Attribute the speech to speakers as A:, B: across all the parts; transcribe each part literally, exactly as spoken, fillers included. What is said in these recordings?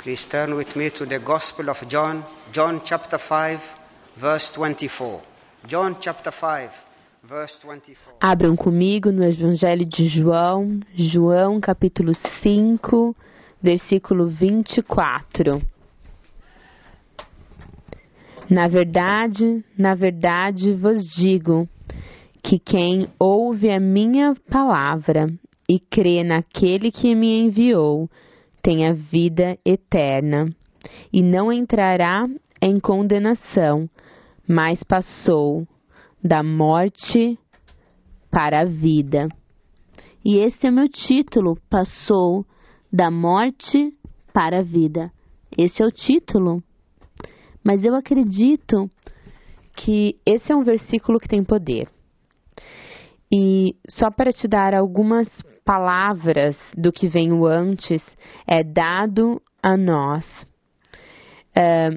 A: Please turn with me to the Gospel of John, John chapter five, verse twenty-four. John chapter five, verse twenty-four.
B: Abram comigo no Evangelho de João, João capítulo cinco, versículo vinte e quatro. Na verdade, na verdade vos digo que quem ouve a minha palavra e crê naquele que me enviou, tem a vida eterna, e não entrará em condenação, mas passou da morte para a vida. E esse é o meu título, passou da morte para a vida. Esse é o título. Mas eu acredito que esse é um versículo que tem poder. E só para te dar algumas palavras do que veio antes, é dado a nós. É,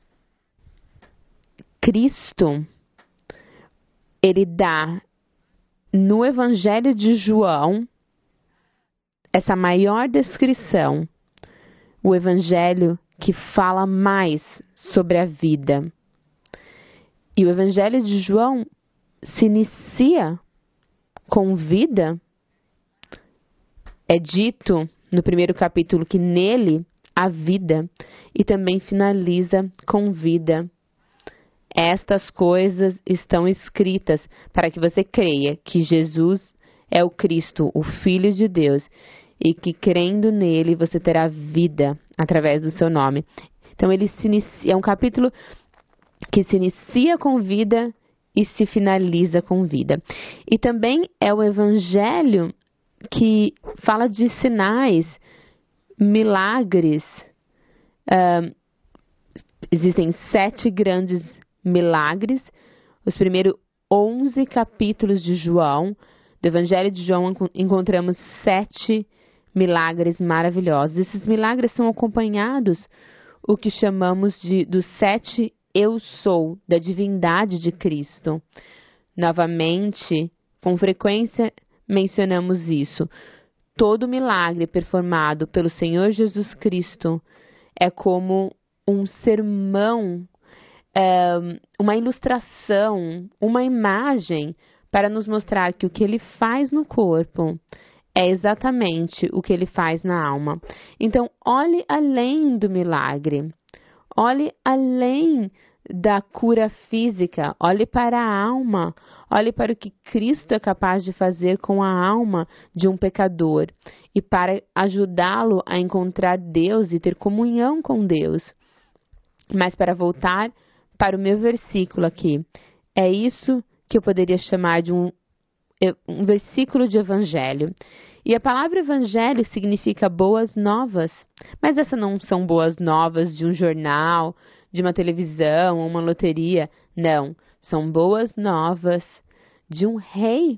B: Cristo, ele dá no Evangelho de João essa maior descrição, o Evangelho que fala mais sobre a vida. E o Evangelho de João se inicia com vida. É dito no primeiro capítulo que nele há vida, e também finaliza com vida. Estas coisas estão escritas para que você creia que Jesus é o Cristo, o Filho de Deus, e que crendo nele você terá vida através do seu nome. Então ele se inicia, é um capítulo que se inicia com vida e se finaliza com vida. E também é o Evangelho que fala de sinais, milagres. Uh, existem sete grandes milagres. Os primeiros onze capítulos de João, do Evangelho de João, encontramos sete milagres maravilhosos. Esses milagres são acompanhados o que chamamos de dos sete eu sou, da divindade de Cristo. Novamente, com frequência mencionamos isso. Todo milagre performado pelo Senhor Jesus Cristo é como um sermão, é, uma ilustração, uma imagem para nos mostrar que o que ele faz no corpo é exatamente o que ele faz na alma. Então, olhe além do milagre. Olhe além da cura física. Olhe para a alma. Olhe para o que Cristo é capaz de fazer com a alma de um pecador. E para ajudá-lo a encontrar Deus e ter comunhão com Deus. Mas para voltar para o meu versículo aqui. É isso que eu poderia chamar de um, um versículo de evangelho. E a palavra evangelho significa boas novas. Mas essas não são boas novas de um jornal, de uma televisão, uma loteria. Não, são boas novas de um rei,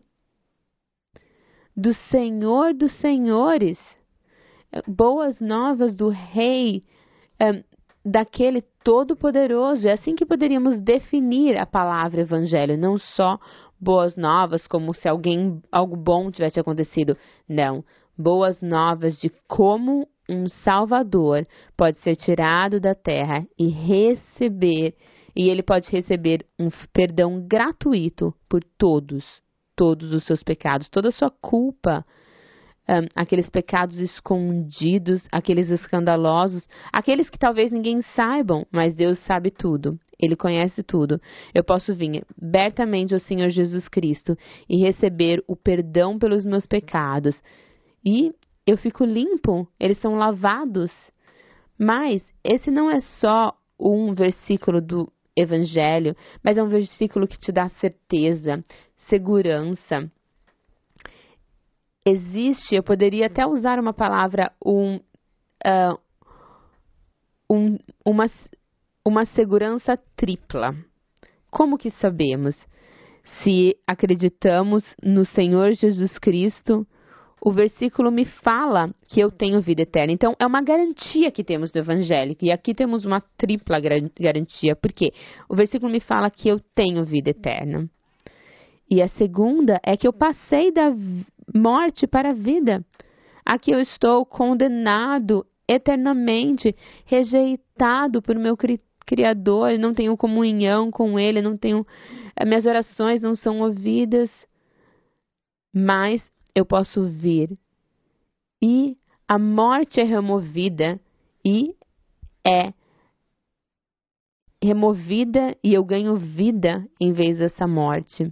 B: do Senhor dos senhores. Boas novas do rei, é, daquele todo-poderoso. É assim que poderíamos definir a palavra evangelho, não só boas novas, como se alguém, algo bom tivesse acontecido. Não, boas novas de como um Salvador pode ser tirado da terra e receber, e ele pode receber um perdão gratuito por todos, todos os seus pecados, toda a sua culpa, um, aqueles pecados escondidos, aqueles escandalosos, aqueles que talvez ninguém saibam, mas Deus sabe tudo. Ele conhece tudo. Eu posso vir abertamente ao Senhor Jesus Cristo e receber o perdão pelos meus pecados. E eu fico limpo, eles são lavados. Mas esse não é só um versículo do Evangelho, mas é um versículo que te dá certeza, segurança. Existe, eu poderia até usar uma palavra, um, uh, um, uma, uma segurança tripla. Como que sabemos? Se acreditamos no Senhor Jesus Cristo, o versículo me fala que eu tenho vida eterna. Então, é uma garantia que temos do Evangelho. E aqui temos uma tripla garantia. Por quê? O versículo me fala que eu tenho vida eterna. E a segunda é que eu passei da morte para a vida. Aqui eu estou condenado eternamente rejeitado por meu Criador, não tenho comunhão com Ele, não tenho, minhas orações não são ouvidas, mas eu posso vir e a morte é removida e é removida e eu ganho vida em vez dessa morte.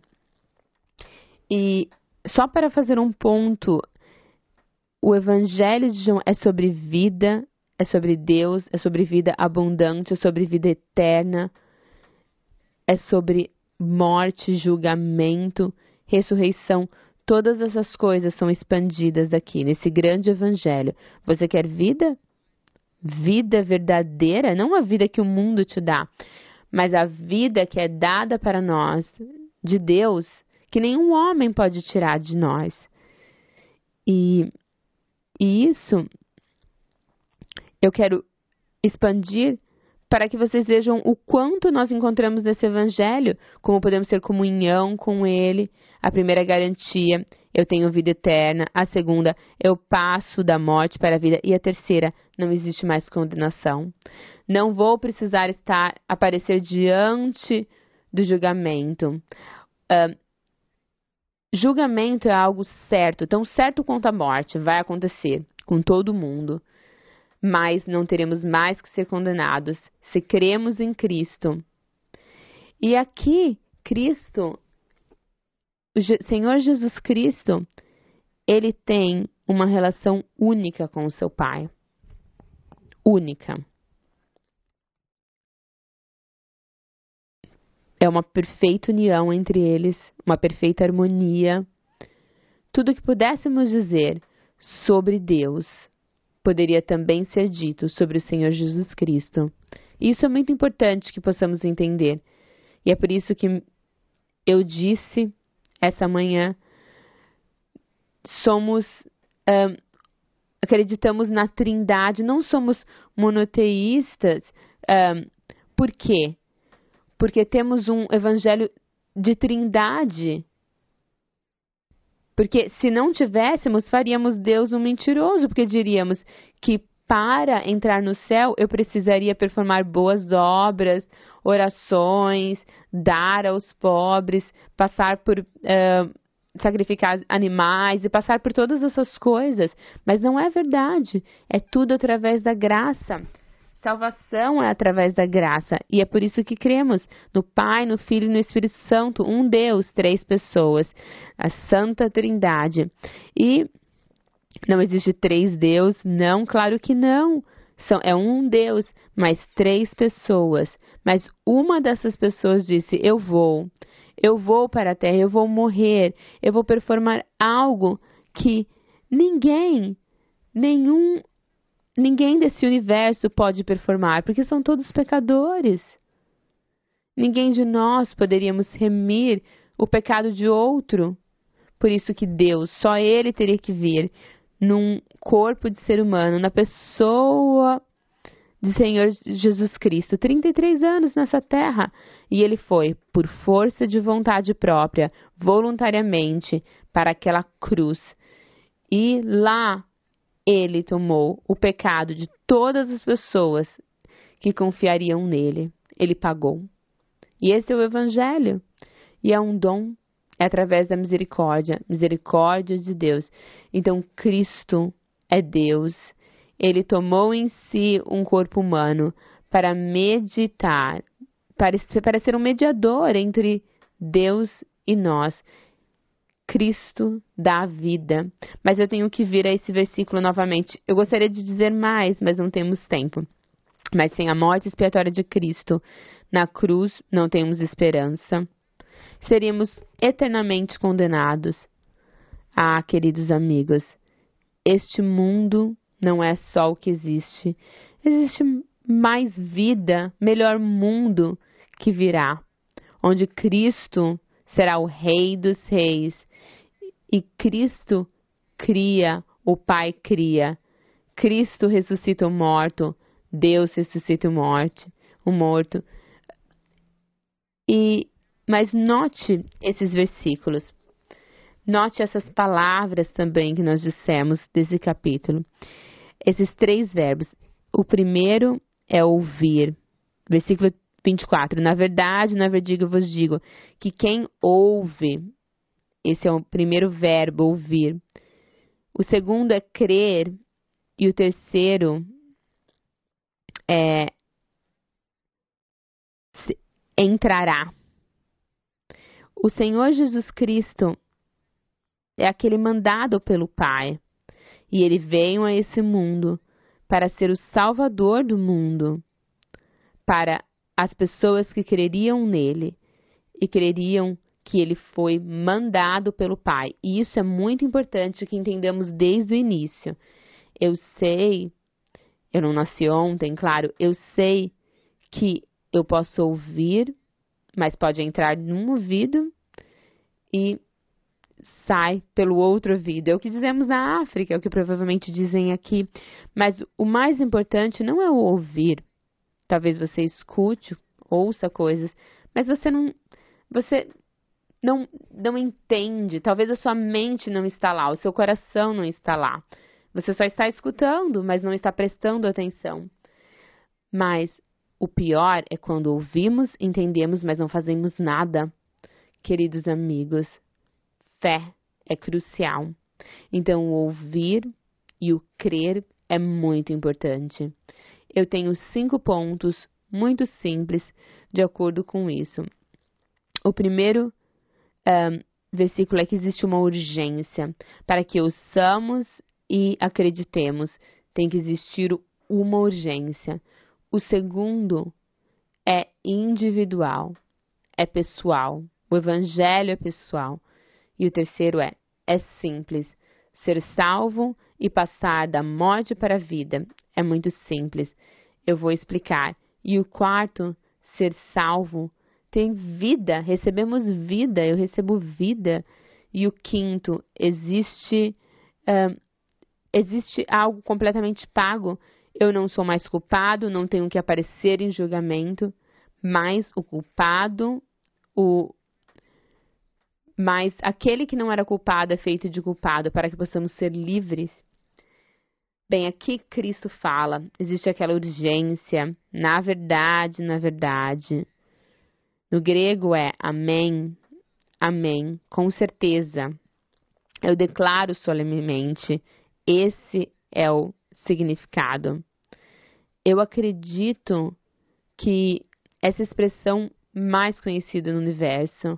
B: E só para fazer um ponto, o Evangelho de João é sobre vida, é sobre Deus, é sobre vida abundante, é sobre vida eterna, é sobre morte, julgamento, ressurreição. Todas essas coisas são expandidas aqui, nesse grande Evangelho. Você quer vida? Vida verdadeira, não a vida que o mundo te dá, mas a vida que é dada para nós, de Deus, que nenhum homem pode tirar de nós. E, e isso eu quero expandir para que vocês vejam o quanto nós encontramos nesse Evangelho, como podemos ter comunhão com Ele. A primeira garantia, eu tenho vida eterna. A segunda, eu passo da morte para a vida. E a terceira, não existe mais condenação. Não vou precisar estar, aparecer diante do julgamento. Uh, julgamento é algo certo, tão certo quanto a morte, vai acontecer com todo mundo. Mas não teremos mais que ser condenados se cremos em Cristo. E aqui, Cristo, o Senhor Jesus Cristo, Ele tem uma relação única com o seu Pai. Única. É uma perfeita união entre eles, uma perfeita harmonia. Tudo que pudéssemos dizer sobre Deus poderia também ser dito sobre o Senhor Jesus Cristo. Isso é muito importante que possamos entender. E é por isso que eu disse essa manhã, somos, um, acreditamos na Trindade, não somos monoteístas. Um, por quê? Porque temos um evangelho de Trindade. Porque se não tivéssemos, faríamos Deus um mentiroso, porque diríamos que para entrar no céu eu precisaria performar boas obras, orações, dar aos pobres, passar por uh, sacrificar animais e passar por todas essas coisas. Mas não é verdade. É tudo através da graça. Salvação é através da graça. E é por isso que cremos no Pai, no Filho e no Espírito Santo. Um Deus, três pessoas. A Santa Trindade. E não existe três deuses? Não, claro que não. São, é um Deus, mas três pessoas. Mas uma dessas pessoas disse, eu vou. Eu vou para a terra, eu vou morrer. Eu vou performar algo que ninguém, nenhum Ninguém desse universo pode performar, porque são todos pecadores. Ninguém de nós poderíamos remir o pecado de outro. Por isso que Deus, só Ele teria que vir num corpo de ser humano, na pessoa de Senhor Jesus Cristo. trinta e três anos nessa terra. E Ele foi, por força de vontade própria, voluntariamente, para aquela cruz. E lá Ele tomou o pecado de todas as pessoas que confiariam nele. Ele pagou. E esse é o Evangelho. E é um dom, é através da misericórdia, misericórdia de Deus. Então, Cristo é Deus. Ele tomou em si um corpo humano para meditar, para, para ser um mediador entre Deus e nós. Cristo dá vida. Mas eu tenho que vir a esse versículo novamente. Eu gostaria de dizer mais, mas não temos tempo. Mas sem a morte expiatória de Cristo na cruz, não temos esperança. Seríamos eternamente condenados. Ah, queridos amigos, este mundo não é só o que existe. Existe mais vida, melhor mundo que virá, onde Cristo será o Rei dos Reis. E Cristo cria, o Pai cria. Cristo ressuscita o morto, Deus ressuscita o morte, o morto. E, mas note esses versículos. Note essas palavras também que nós dissemos desse capítulo. esses três verbos. O primeiro é ouvir. Versículo vinte e quatro. Na verdade, na verdade eu vos digo que quem ouve, esse é o primeiro verbo, ouvir. O segundo é crer. E o terceiro é entrará. O Senhor Jesus Cristo é aquele mandado pelo Pai. E ele veio a esse mundo para ser o Salvador do mundo, para as pessoas que creriam nele e creriam que ele foi mandado pelo Pai. E isso é muito importante que entendamos desde o início. Eu sei, eu não nasci ontem, claro, eu sei que eu posso ouvir, mas pode entrar num ouvido e sai pelo outro ouvido. É o que dizemos na África, é o que provavelmente dizem aqui. Mas o mais importante não é o ouvir. Talvez você escute, ouça coisas, mas você não, você não, não entende. Talvez a sua mente não está lá, o seu coração não está lá. Você só está escutando, mas não está prestando atenção. Mas o pior é quando ouvimos, entendemos, mas não fazemos nada. Queridos amigos, fé é crucial. Então, o ouvir e o crer é muito importante. Eu tenho cinco pontos muito simples de acordo com isso. O primeiro um, versículo é que existe uma urgência. Para que ouçamos e acreditemos, tem que existir uma urgência. O segundo é individual, é pessoal. O evangelho é pessoal. E o terceiro é, é simples. Ser salvo e passar da morte para a vida. É muito simples. Eu vou explicar. E o quarto, ser salvo, tem vida. Recebemos vida. Eu recebo vida. E o quinto, existe, uh, existe algo completamente pago. Eu não sou mais culpado, não tenho que aparecer em julgamento. Mas o culpado, o Mas aquele que não era culpado é feito de culpado para que possamos ser livres. Bem, aqui Cristo fala, existe aquela urgência, na verdade, na verdade. No grego é amém, amém, com certeza. Eu declaro solenemente, esse é o significado. Eu acredito que essa expressão mais conhecida no universo,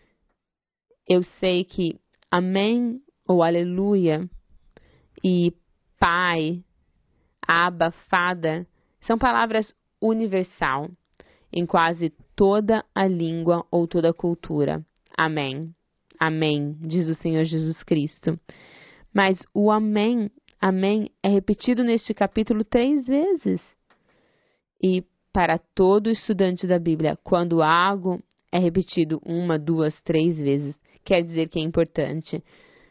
B: eu sei que amém ou aleluia e pai, aba, fada, são palavras universal em quase toda a língua ou toda a cultura. Amém. Amém, diz o Senhor Jesus Cristo. Mas o amém, amém, é repetido neste capítulo três vezes. E para todo estudante da Bíblia, quando algo é repetido uma, duas, três vezes, quer dizer que é importante.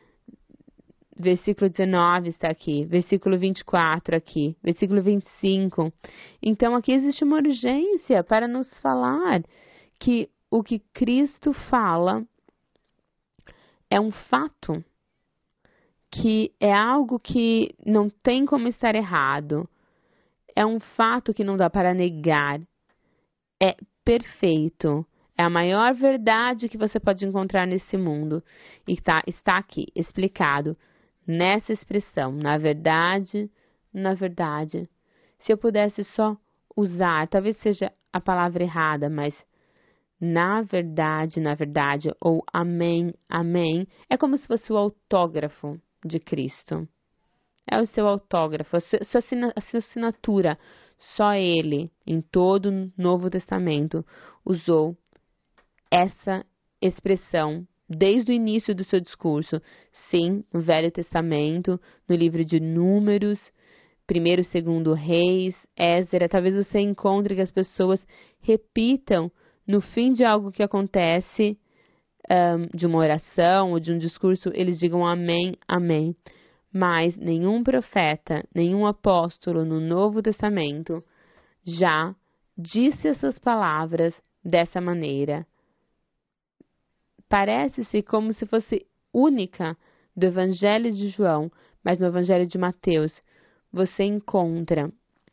B: Versículo dezenove está aqui, versículo vinte e quatro aqui, versículo vinte e cinco. Então, aqui existe uma urgência para nos falar que o que Cristo fala é um fato, que é algo que não tem como estar errado, é um fato que não dá para negar, é perfeito. É a maior verdade que você pode encontrar nesse mundo. E tá, está aqui, explicado, nessa expressão. Na verdade, na verdade. Se eu pudesse só usar, talvez seja a palavra errada, mas na verdade, na verdade, ou amém, amém, é como se fosse o autógrafo de Cristo. É o seu autógrafo, a sua assinatura. Só ele, em todo o Novo Testamento, usou essa expressão desde o início do seu discurso. Sim, no Velho Testamento, no livro de Números, primeiro e segundo Reis, Ézra, talvez você encontre que as pessoas repitam no fim de algo que acontece, um, de uma oração ou de um discurso, eles digam amém, amém. Mas nenhum profeta, nenhum apóstolo no Novo Testamento já disse essas palavras dessa maneira. Parece-se como se fosse única do Evangelho de João, mas no Evangelho de Mateus, você encontra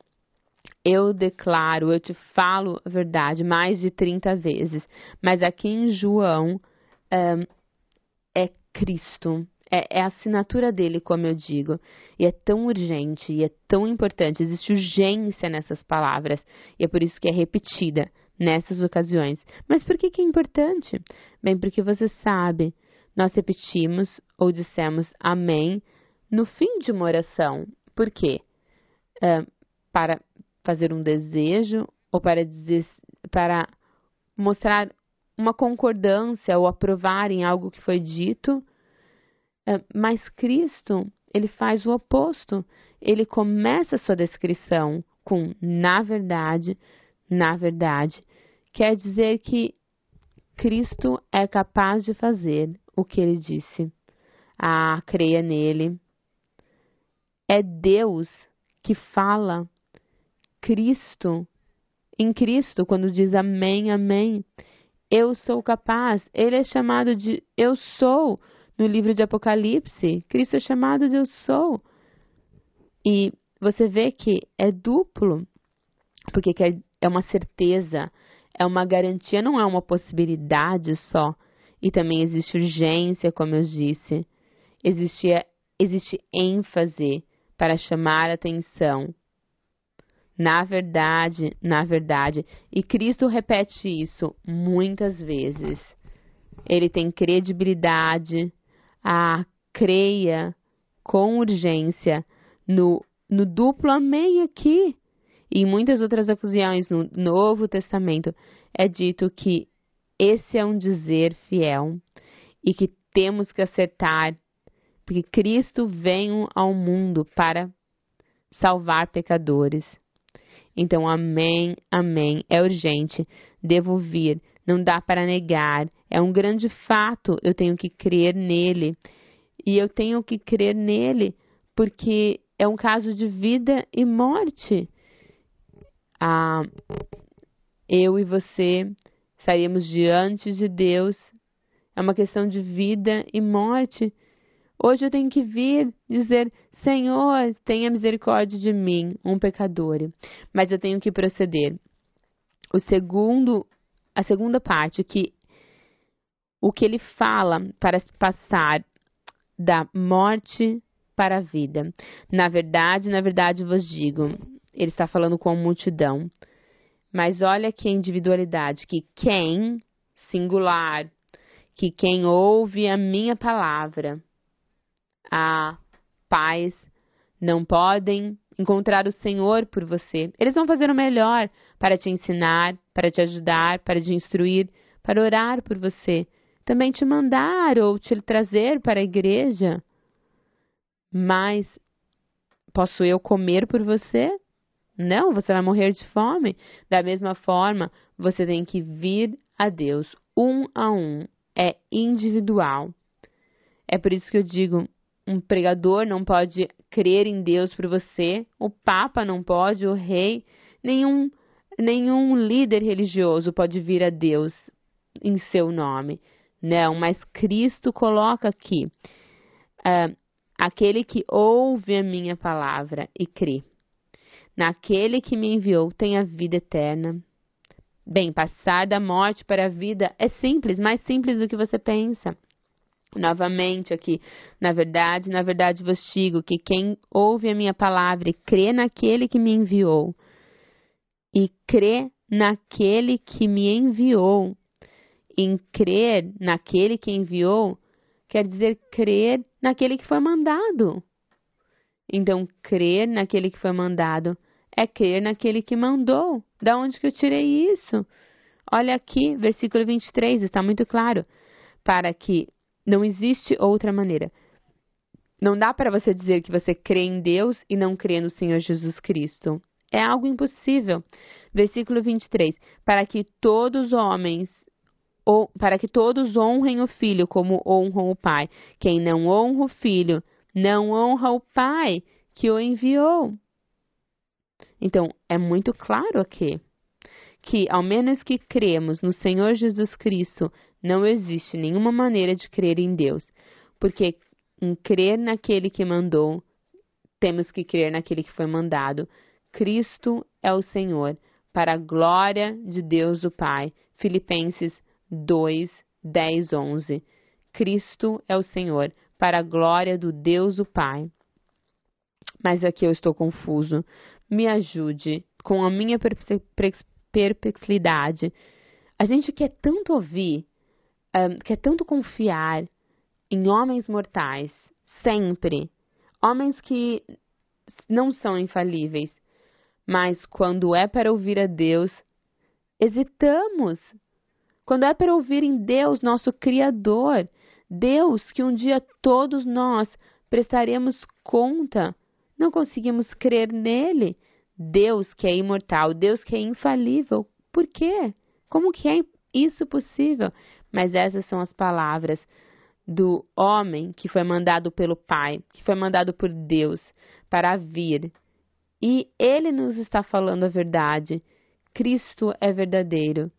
B: eu declaro, eu te falo a verdade mais de trinta vezes, mas aqui em João um, é Cristo, é, é a assinatura dele, como eu digo, e é tão urgente, e é tão importante, existe urgência nessas palavras, e é por isso que é repetida nessas ocasiões. Mas por que que é importante? Bem, porque você sabe, nós repetimos ou dissemos amém no fim de uma oração. Por quê? Uh, para fazer um desejo ou para dizer, para mostrar uma concordância ou aprovar em algo que foi dito. Mas Cristo, ele faz o oposto. Ele começa a sua descrição com na verdade, na verdade. Quer dizer que Cristo é capaz de fazer o que ele disse. Ah, creia nele. É Deus que fala. Cristo, em Cristo, quando diz amém, amém, eu sou capaz, ele é chamado de eu sou, no livro de Apocalipse, Cristo é chamado de eu sou, e você vê que é duplo, porque é uma certeza, é uma garantia, não é uma possibilidade só, e também existe urgência, como eu disse, existe, existe ênfase para chamar a atenção. Na verdade, na verdade. E Cristo repete isso muitas vezes. Ele tem credibilidade. Ah, creia com urgência no, no duplo amém aqui. E em muitas outras ocasiões no Novo Testamento é dito que esse é um dizer fiel e que temos que acertar, porque Cristo veio ao mundo para salvar pecadores. Então, amém, amém, é urgente, devo vir, não dá para negar, é um grande fato, eu tenho que crer nele. E eu tenho que crer nele porque é um caso de vida e morte. Ah, eu e você estaríamos diante de Deus, é uma questão de vida e morte. Hoje eu tenho que vir dizer, Senhor, tenha misericórdia de mim, um pecador. Mas eu tenho que proceder. O segundo, a segunda parte, que o que ele fala para passar da morte para a vida. Na verdade, na verdade vos digo, ele está falando com a multidão. Mas olha que individualidade, que quem, singular, que quem ouve a minha palavra, ah, pais não podem encontrar o Senhor por você. Eles vão fazer o melhor para te ensinar, para te ajudar, para te instruir, para orar por você. Também te mandar ou te trazer para a igreja. Mas posso eu comer por você? Não, você vai morrer de fome. Da mesma forma, você tem que vir a Deus um a um. É individual. É por isso que eu digo, um pregador não pode crer em Deus por você, o Papa não pode, o rei, nenhum, nenhum líder religioso pode vir a Deus em seu nome. Não, mas Cristo coloca aqui, uh, aquele que ouve a minha palavra e crê. Naquele que me enviou tem a vida eterna. Bem, passar da morte para a vida é simples, mais simples do que você pensa. Novamente aqui, na verdade, na verdade vos digo que quem ouve a minha palavra e crê naquele que me enviou, e crê naquele que me enviou, em crer naquele que enviou, quer dizer crer naquele que foi mandado. Então, crer naquele que foi mandado é crer naquele que mandou. Da onde que eu tirei isso? Olha aqui, versículo vinte e três, está muito claro. Para que não existe outra maneira. Não dá para você dizer que você crê em Deus e não crê no Senhor Jesus Cristo. É algo impossível. Versículo vinte e três. Para que todos os homens, ou, para que todos honrem o Filho como honram o Pai. Quem não honra o Filho, não honra o Pai que o enviou. Então, é muito claro aqui que, ao menos que cremos no Senhor Jesus Cristo, não existe nenhuma maneira de crer em Deus, porque em crer naquele que mandou, temos que crer naquele que foi mandado. Cristo é o Senhor, para a glória de Deus o Pai. Filipenses dois, dez, onze. Cristo é o Senhor, para a glória do Deus o Pai. Mas aqui eu estou confuso. Me ajude com a minha perplexidade. A gente quer tanto ouvir, um, quer tanto confiar em homens mortais, sempre. Homens que não são infalíveis. Mas quando é para ouvir a Deus, hesitamos. Quando é para ouvir em Deus, nosso Criador, Deus que um dia todos nós prestaremos conta, não conseguimos crer nele. Deus que é imortal, Deus que é infalível. Por quê? Como que é isso possível? Mas essas são as palavras do homem que foi mandado pelo Pai, que foi mandado por Deus para vir. E ele nos está falando a verdade. Cristo é verdadeiro.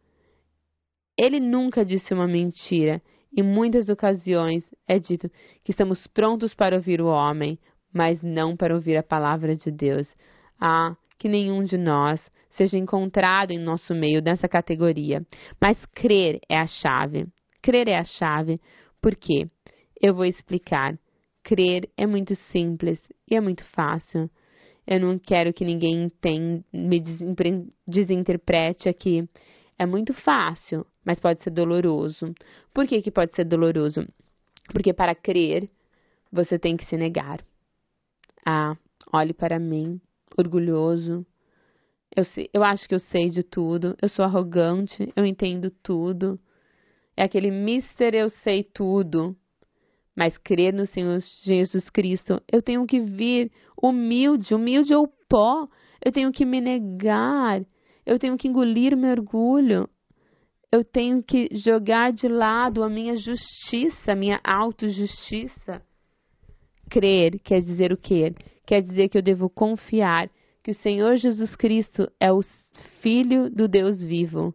B: Ele nunca disse uma mentira. Em muitas ocasiões é dito que estamos prontos para ouvir o homem, mas não para ouvir a palavra de Deus. Ah, que nenhum de nós seja encontrado em nosso meio nessa categoria. Mas crer é a chave. Crer é a chave. Por quê? Eu vou explicar. Crer é muito simples e é muito fácil. Eu não quero que ninguém entenda, me desinterprete aqui. É muito fácil, mas pode ser doloroso. Por que que pode ser doloroso? Porque para crer, você tem que se negar. Ah, olhe para mim, orgulhoso. Eu, sei, eu acho que eu sei de tudo. Eu sou arrogante, eu entendo tudo. É aquele mister eu sei tudo. Mas crer no Senhor Jesus Cristo, eu tenho que vir humilde, humilde ou pó. Eu tenho que me negar. Eu tenho que engolir meu orgulho. Eu tenho que jogar de lado a minha justiça, a minha autojustiça. Crer quer dizer o quê? Quer dizer que eu devo confiar que o Senhor Jesus Cristo é o Filho do Deus vivo.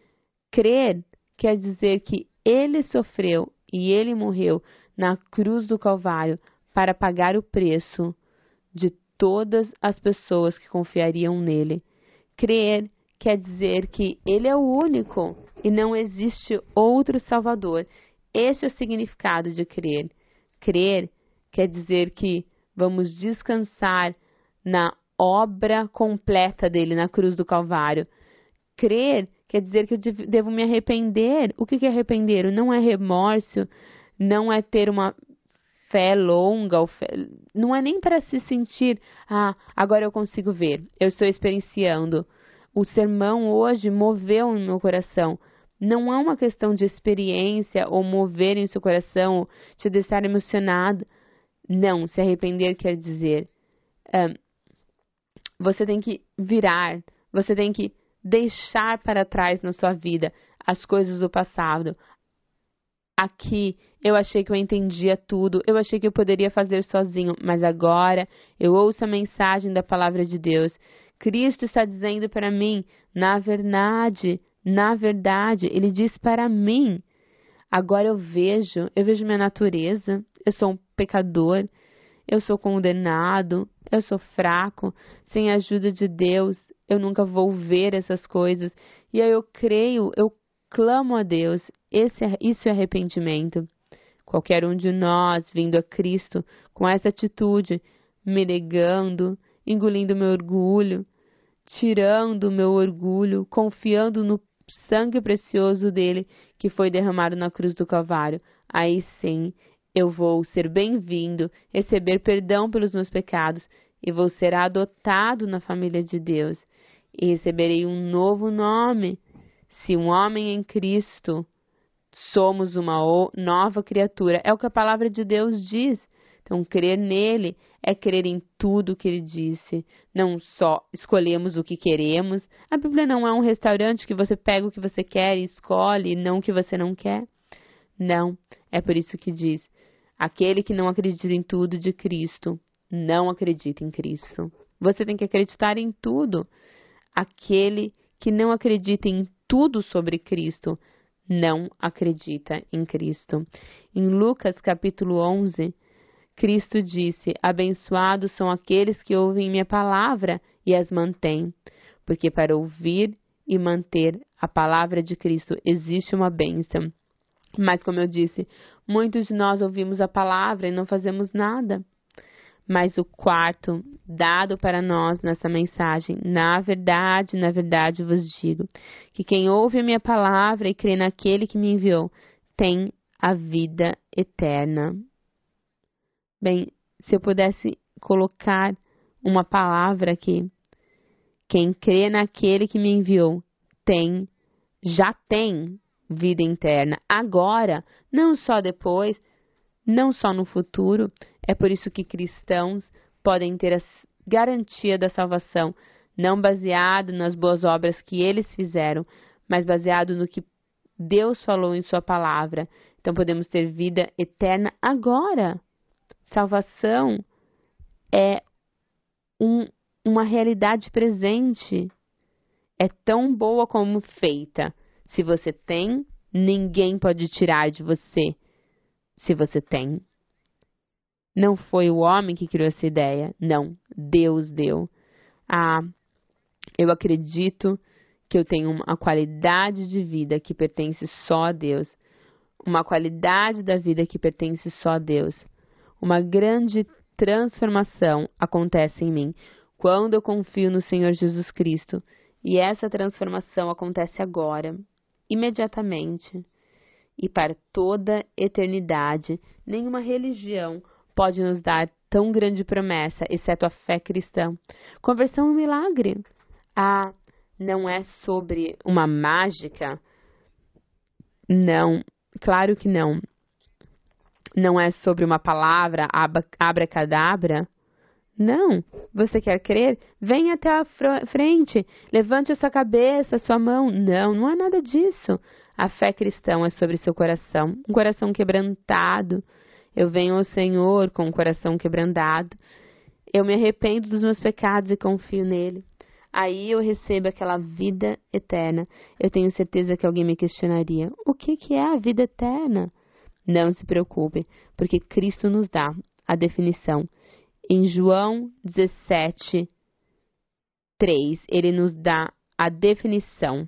B: Crer quer dizer que Ele sofreu e Ele morreu na cruz do Calvário para pagar o preço de todas as pessoas que confiariam nele. Crer quer dizer que Ele é o único e não existe outro Salvador. Este é o significado de crer. Crer quer dizer que vamos descansar na obra completa dele na cruz do Calvário. Crer quer dizer que eu devo me arrepender. O que é arrepender? Não é remorso, não é ter uma fé longa, não é nem para se sentir, ah, agora eu consigo ver, eu estou experienciando. O sermão hoje moveu no meu coração. Não é uma questão de experiência ou mover em seu coração, te deixar emocionado. Não, se arrepender quer dizer, um, você tem que virar, você tem que deixar para trás na sua vida as coisas do passado. Aqui eu achei que eu entendia tudo, eu achei que eu poderia fazer sozinho, mas agora eu ouço a mensagem da palavra de Deus. Cristo está dizendo para mim, na verdade, na verdade, Ele diz para mim. Agora eu vejo, eu vejo minha natureza, eu sou um pecador, eu sou condenado, eu sou fraco, sem a ajuda de Deus, eu nunca vou ver essas coisas. E aí eu creio, eu clamo a Deus. Esse, isso é arrependimento. Qualquer um de nós vindo a Cristo com essa atitude, me negando, engolindo meu orgulho, tirando o meu orgulho, confiando no sangue precioso dele que foi derramado na cruz do Calvário, aí sim eu vou ser bem-vindo, receber perdão pelos meus pecados e vou ser adotado na família de Deus e receberei um novo nome. Se um homem em Cristo, somos uma nova criatura. É o que a palavra de Deus diz. Então, crer nele é crer em tudo que ele disse. Não só escolhemos o que queremos. A Bíblia não é um restaurante que você pega o que você quer e escolhe, e não o que você não quer. Não. É por isso que diz, aquele que não acredita em tudo de Cristo, não acredita em Cristo. Você tem que acreditar em tudo. Aquele que não acredita em tudo sobre Cristo, não acredita em Cristo. Em Lucas capítulo onze, Cristo disse: abençoados são aqueles que ouvem minha palavra e as mantêm, porque para ouvir e manter a palavra de Cristo existe uma bênção. Mas, como eu disse, muitos de nós ouvimos a palavra e não fazemos nada. Mas o quarto, dado para nós nessa mensagem, na verdade, na verdade vos digo, que quem ouve a minha palavra e crê naquele que me enviou, tem a vida eterna. Bem, se eu pudesse colocar uma palavra aqui, quem crê naquele que me enviou, tem, já tem vida eterna. Agora, não só depois, não só no futuro. É por isso que cristãos podem ter a garantia da salvação, não baseado nas boas obras que eles fizeram, mas baseado no que Deus falou em sua palavra. Então podemos ter vida eterna agora. Salvação é um, uma realidade presente. É tão boa como feita. Se você tem, ninguém pode tirar de você. Se você tem. Não foi o homem que criou essa ideia. Não, Deus deu. Ah, eu acredito que eu tenho uma qualidade de vida que pertence só a Deus. Uma qualidade da vida que pertence só a Deus. Uma grande transformação acontece em mim quando eu confio no Senhor Jesus Cristo. E essa transformação acontece agora, imediatamente. E para toda eternidade, nenhuma religião pode nos dar tão grande promessa, exceto a fé cristã. Conversão é um milagre. Ah, não é sobre uma mágica? Não, claro que não. Não é sobre uma palavra, abracadabra? Não. Você quer crer? Venha até a frente. Levante a sua cabeça, a sua mão. Não, não é nada disso. A fé cristã é sobre seu coração. Um coração quebrantado. Eu venho ao Senhor com um coração quebrantado. Eu me arrependo dos meus pecados e confio nele. Aí eu recebo aquela vida eterna. Eu tenho certeza que alguém me questionaria: o que que é a vida eterna? Não se preocupe, porque Cristo nos dá a definição. Em João dezessete, três, ele nos dá a definição.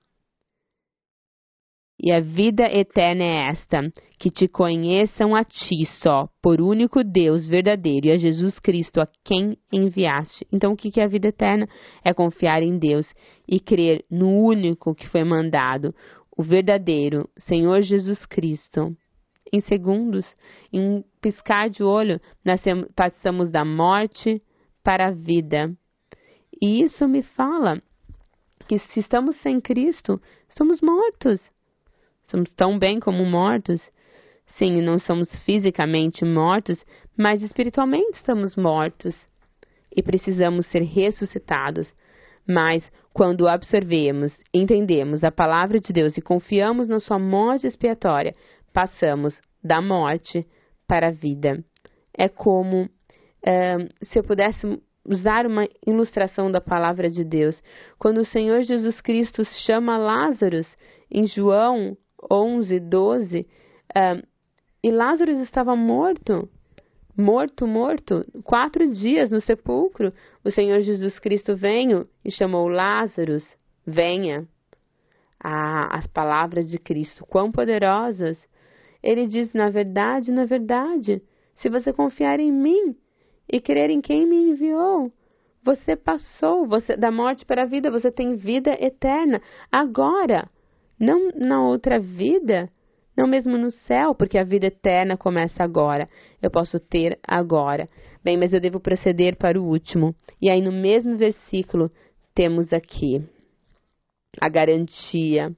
B: E a vida eterna é esta, que te conheçam a ti só, por único Deus verdadeiro, e a Jesus Cristo, a quem enviaste. Então, o que é a vida eterna? É confiar em Deus e crer no único que foi mandado, o verdadeiro Senhor Jesus Cristo. Em segundos, em um piscar de olho, nós passamos da morte para a vida. E isso me fala que se estamos sem Cristo, somos mortos. Somos tão bem como mortos. Sim, não somos fisicamente mortos, mas espiritualmente estamos mortos. E precisamos ser ressuscitados. Mas, quando absorvemos, entendemos a palavra de Deus e confiamos na sua morte expiatória, passamos da morte para a vida. É como uh, se eu pudesse usar uma ilustração da palavra de Deus. Quando o Senhor Jesus Cristo chama Lázaro em João onze, doze, uh, e Lázaro estava morto, morto, morto, quatro dias no sepulcro. O Senhor Jesus Cristo veio e chamou Lázaro, venha. Ah, as palavras de Cristo, quão poderosas! Ele diz, na verdade, na verdade, se você confiar em mim e crer em quem me enviou, você passou você, da morte para a vida, você tem vida eterna. Agora, não na outra vida, não mesmo no céu, porque a vida eterna começa agora. Eu posso ter agora. Bem, mas eu devo proceder para o último. E aí, no mesmo versículo, temos aqui a garantia.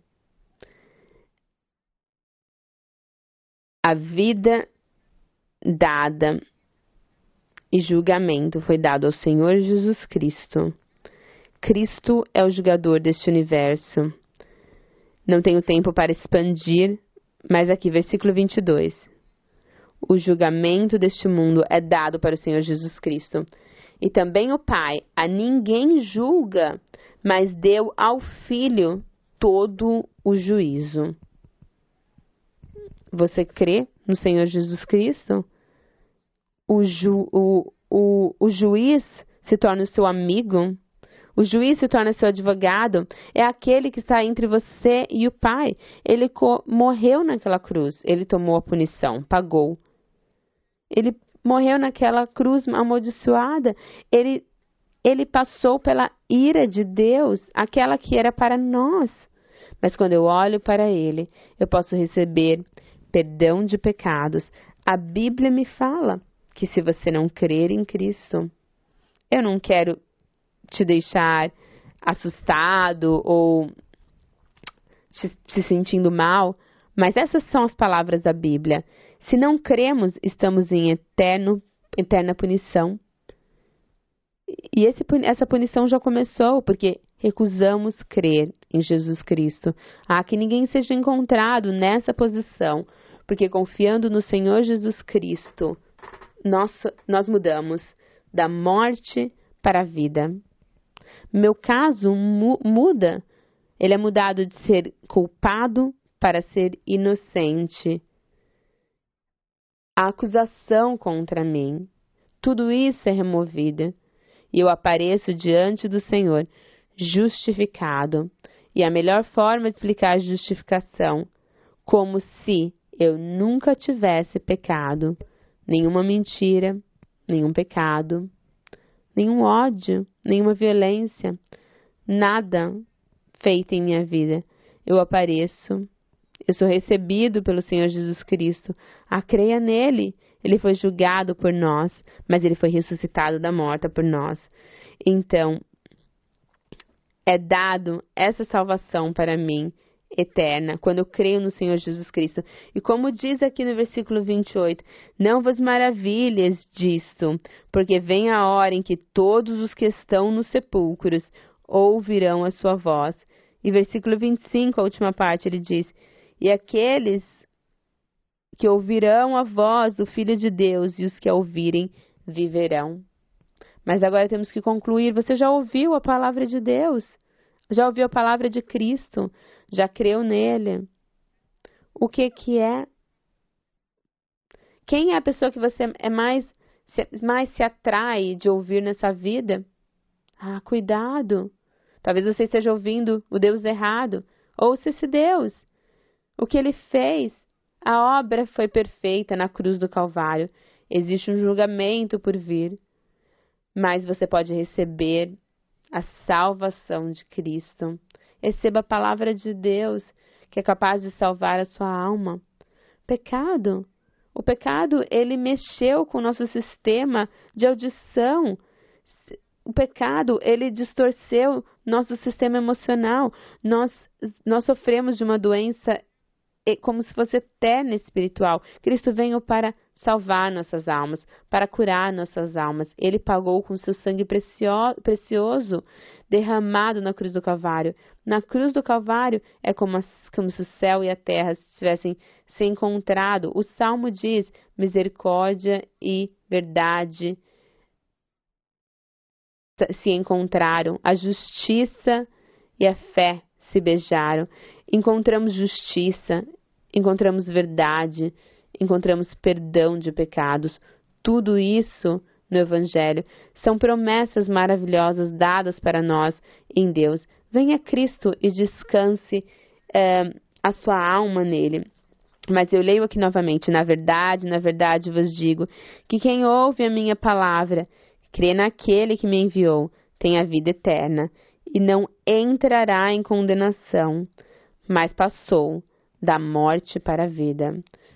B: A vida dada e julgamento foi dado ao Senhor Jesus Cristo. Cristo é o julgador deste universo. Não tenho tempo para expandir, mas aqui, versículo vinte e dois. O julgamento deste mundo é dado para o Senhor Jesus Cristo. E também o Pai a ninguém julga, mas deu ao Filho todo o juízo. Você crê no Senhor Jesus Cristo? o, ju, o, o, o juiz se torna o seu amigo, o juiz se torna seu advogado, é aquele que está entre você e o Pai. Ele co- morreu naquela cruz, ele tomou a punição, pagou. Ele morreu naquela cruz amaldiçoada, ele, ele passou pela ira de Deus, aquela que era para nós. Mas quando eu olho para ele, eu posso receber perdão de pecados. A Bíblia me fala que se você não crer em Cristo, eu não quero te deixar assustado ou te, se sentindo mal, mas essas são as palavras da Bíblia. Se não cremos, estamos em eterno, eterna punição. E esse, essa punição já começou, porque recusamos crer em Jesus Cristo. Ah, que ninguém seja encontrado nessa posição, porque confiando no Senhor Jesus Cristo, nós, nós mudamos da morte para a vida. Meu caso mu- muda. Ele é mudado de ser culpado para ser inocente. A acusação contra mim, tudo isso é removido. E eu apareço diante do Senhor justificado. E a melhor forma de explicar justificação, como se eu nunca tivesse pecado, nenhuma mentira, nenhum pecado, nenhum ódio, nenhuma violência, nada feito em minha vida. Eu apareço, eu sou recebido pelo Senhor Jesus Cristo. Ah, creia nele. Ele foi julgado por nós, mas ele foi ressuscitado da morte por nós. Então, é dado essa salvação para mim, eterna, quando eu creio no Senhor Jesus Cristo. E como diz aqui no versículo vinte e oito, não vos maravilhes disto, porque vem a hora em que todos os que estão nos sepulcros ouvirão a sua voz. E versículo vinte e cinco, a última parte, ele diz, e aqueles que ouvirão a voz do Filho de Deus e os que a ouvirem viverão. Mas agora temos que concluir. Você já ouviu a palavra de Deus? Já ouviu a palavra de Cristo? Já creu nele? O que que é? Quem é a pessoa que você é mais, mais se atrai de ouvir nessa vida? Ah, cuidado. Talvez você esteja ouvindo o Deus errado. Ouça esse Deus. O que ele fez? A obra foi perfeita na cruz do Calvário. Existe um julgamento por vir. Mas você pode receber a salvação de Cristo. Receba a palavra de Deus, que é capaz de salvar a sua alma. Pecado. O pecado, ele mexeu com o nosso sistema de audição. O pecado, ele distorceu nosso sistema emocional. Nós, nós sofremos de uma doença como se fosse eterna espiritual. Cristo veio para salvar nossas almas, para curar nossas almas. Ele pagou com seu sangue precio- precioso, derramado na cruz do Calvário. Na cruz do Calvário é como, as, como se o céu e a terra tivessem se encontrado. O Salmo diz, misericórdia e verdade se encontraram. A justiça e a fé se beijaram. Encontramos justiça, encontramos verdade, encontramos perdão de pecados. Tudo isso no Evangelho são promessas maravilhosas dadas para nós em Deus. Venha a Cristo e descanse é, a sua alma nele. Mas eu leio aqui novamente, na verdade, na verdade vos digo, que quem ouve a minha palavra, crê naquele que me enviou, tem a vida eterna, e não entrará em condenação, mas passou da morte para a vida.